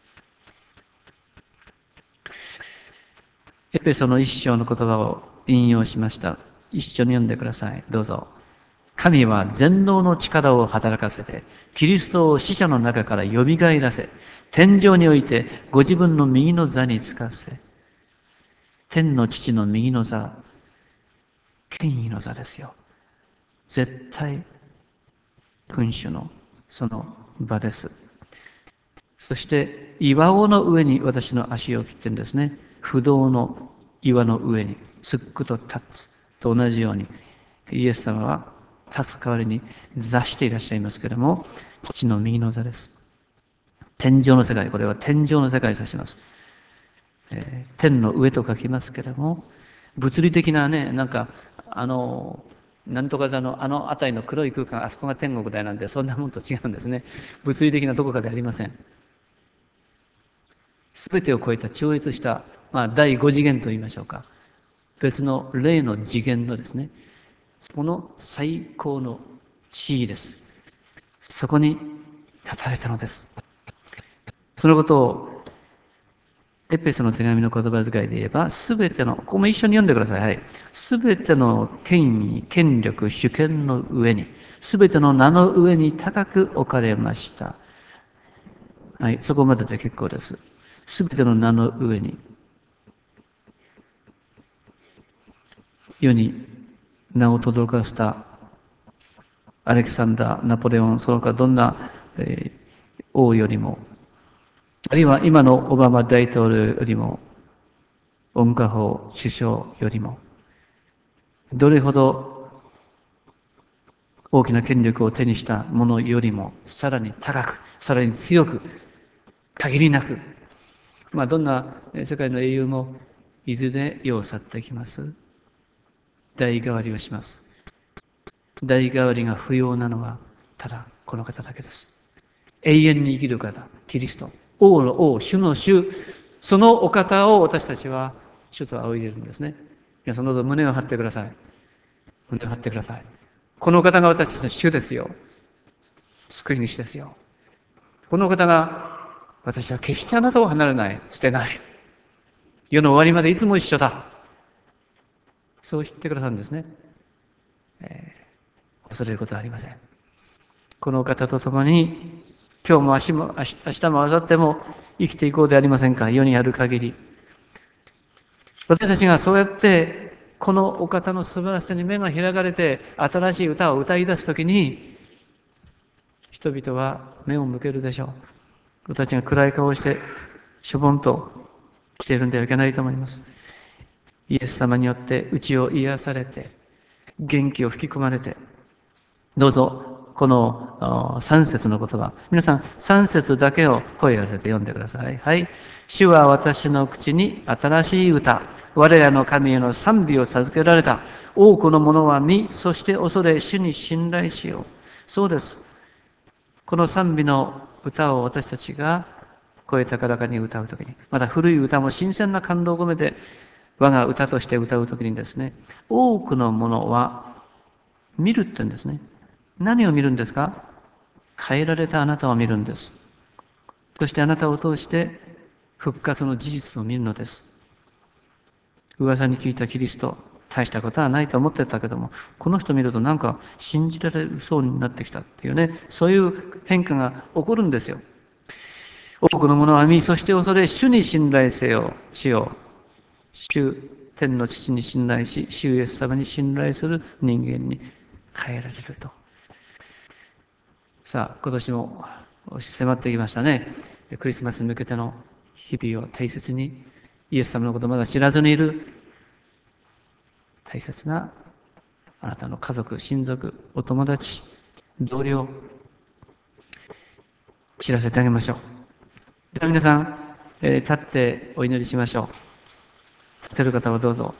エペソの一章の言葉を引用しました。一緒に読んでください。どうぞ。神は全能の力を働かせて、キリストを死者の中からよみがえらせ、天上においてご自分の右の座につかせ、天の父の右の座、権威の座ですよ。絶対君主のその場です。そして岩尾の上に私の足を切ってるんですね。不動の岩の上にすっくと立つと同じように、イエス様は立つ代わりに座していらっしゃいますけれども、父の右の座です。 天上の世界、これは天上の世界を指します。えー天の上と書きますけれども、物理的なね、なんか、あの、なんとか座のあの辺りの黒い空間、あそこが天国だよなんて、そんなもんと違うんですね。物理的などこかでありません。すべてを超えた超越した、まあ、第五次元と言いましょうか。別の霊の次元のですね、その最高の地位です。そこに立たれたのです。そのことをエペソの手紙の言葉遣いで言えば、すべての、ここも一緒に読んでください。はい。すべての権威、権力、主権の上に、すべての名の上に高く置かれました。はい。そこまでで結構です。すべての名の上に。世に名を轟かせたアレキサンダー、ナポレオン、その他どんな、えー王よりも、あるいは今のオバマ大統領よりも、温家宝首相よりも、どれほど大きな権力を手にしたものよりも、さらに高く、さらに強く、限りなく、まあ、どんな世界の英雄もいずれ世を去ってきます。代替わりをします。代替わりが不要なのは、ただこの方だけです。永遠に生きる方、キリスト、王の王、主の主、そのお方を私たちは主と仰いでいるんですね。皆さんどうぞ胸を張ってください。胸を張ってください。この方が私たちの主ですよ。救い主ですよ。この方が私は決してあなたを離れない、捨てない。世の終わりまでいつも一緒だ。そう言ってくださるんですね。えー、恐れることはありません。このお方と共に今日も明日も明日も明後日も生きていこうではありませんか。世にある限り。私たちがそうやってこのお方の素晴らしさに目が開かれて新しい歌を歌い出すときに人々は目を向けるでしょう。私たちが暗い顔をしてしょぼんとしているんではいけないと思います。イエス様によって内を癒されて元気を吹き込まれて、どうぞこの三節の言葉、皆さん三節だけを声を寄せて読んでください。はい。主は私の口に新しい歌、我らの神への賛美を授けられた。多くの者は見、そして恐れ主に信頼しよう。そうです。この賛美の歌を私たちが声高らかに歌うときに、また古い歌も新鮮な感動を込めて我が歌として歌うときにですね、多くの者は見るって言うんですね。何を見るんですか？変えられたあなたを見るんです。そしてあなたを通して復活の事実を見るのです。噂に聞いたキリスト、大したことはないと思ってたけども、この人見るとなんか信じられそうになってきたっていうね、そういう変化が起こるんですよ。多くの者は見、そして恐れ、主に信頼せよ、しよう。主、天の父に信頼し、主イエス様に信頼する人間に変えられると。さあ、今年も迫ってきましたね。クリスマスに向けての日々を大切に、イエス様のことをまだ知らずにいる大切なあなたの家族、親族、お友達、同僚、知らせてあげましょう。では皆さん、えー立ってお祈りしましょう。立てる方はどうぞ。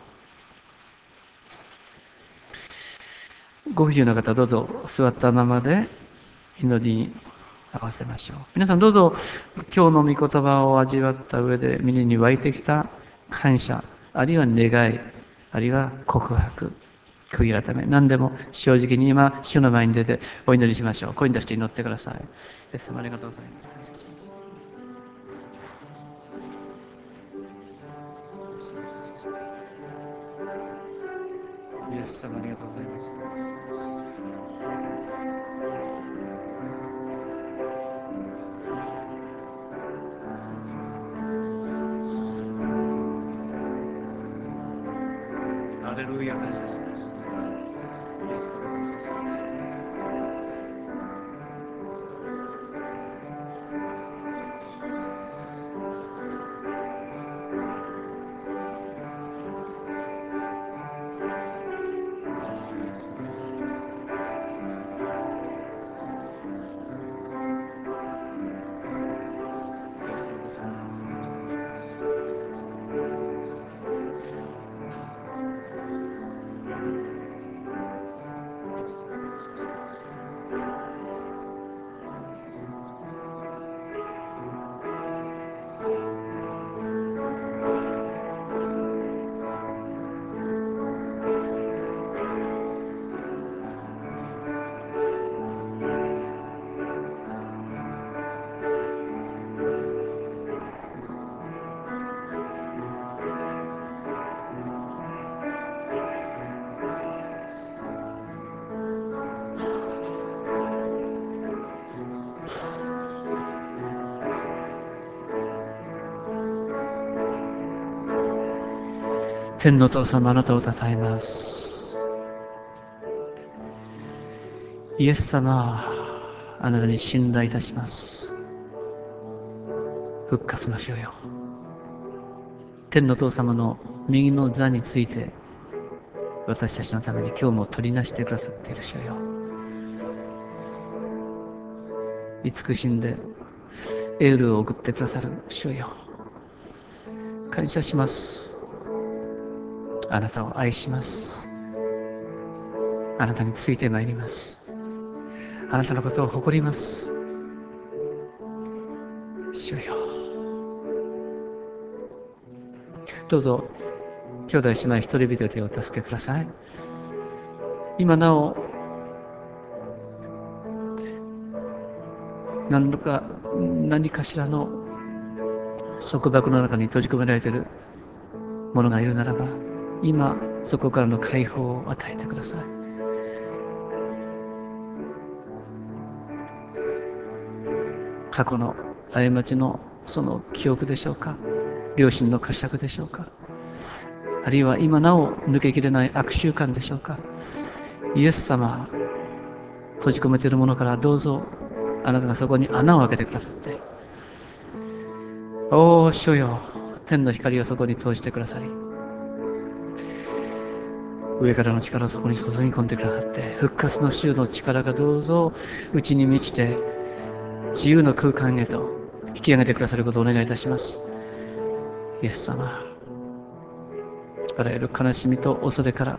ご不自由な方はどうぞ座ったままで祈りに合わせましょう。皆さんどうぞ今日の御言葉を味わった上で胸に湧いてきた感謝、あるいは願い、あるいは告白、悔い改め、何でも正直に今、主の前に出てお祈りしましょう。声に出して祈ってください。イエス様ありがとうございます。イエス様ありがとうございます。ハレルヤ感謝します。イエス様感謝します。 天のお父様、あなたを称えます。イエス様、あなたに信頼いたします。復活の主よ、天のお父様の右の座について私たちのために今日も取りなしてくださっている主よ、慈しんでエールを送ってくださる主よ、感謝します。あなたを愛します。あなたについてまいります。あなたのことを誇ります。主よ、どうぞ兄弟姉妹一人一人をお助けください。今なお何か何かしらの束縛の中に閉じ込められている者がいるならば、今そこからの解放を与えてください。過去の過ちのその記憶でしょうか、良心の呵責でしょうか、あるいは今なお抜けきれない悪習慣でしょうか。イエス様、閉じ込めているものからどうぞあなたがそこに穴を開けてくださって、おー主よ、天の光をそこに通してくださり、上からの力をそこに注ぎ込んでくださって、復活の主の力がどうぞ内に満ちて自由の空間へと引き上げてくださることをお願いいたします。イエス様、あらゆる悲しみと恐れから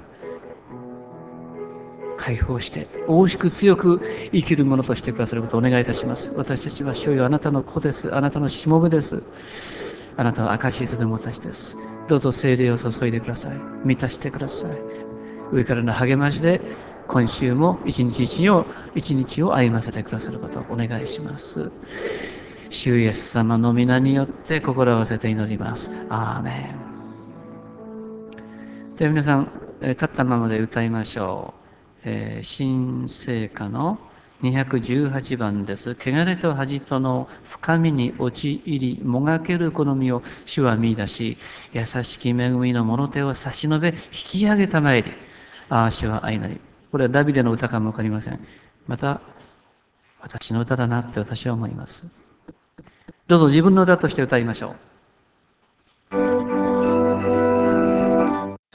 解放して大しく強く生きるものとしてくださることをお願いいたします。私たちは主よ、あなたの子です。あなたのしもべです。あなたは証しする者たちです。どうぞ聖霊を注いでください。満たしてください。上からの励ましで今週も一日一日を一日を歩ませてくださることをお願いします。主イエス様の皆によって心を合わせて祈ります。アーメン。では皆さん、えー立ったままで歌いましょう。えー新聖歌のにひゃくじゅうはちばんです。汚れと恥との深みに陥り、もがける好みを主は見出し、優しき恵みの物手を差し伸べ、引き上げたまえり。ああ、主は愛なり。これはダビデの歌かもわかりません。また、私の歌だなって私は思います。どうぞ自分の歌として歌いましょう。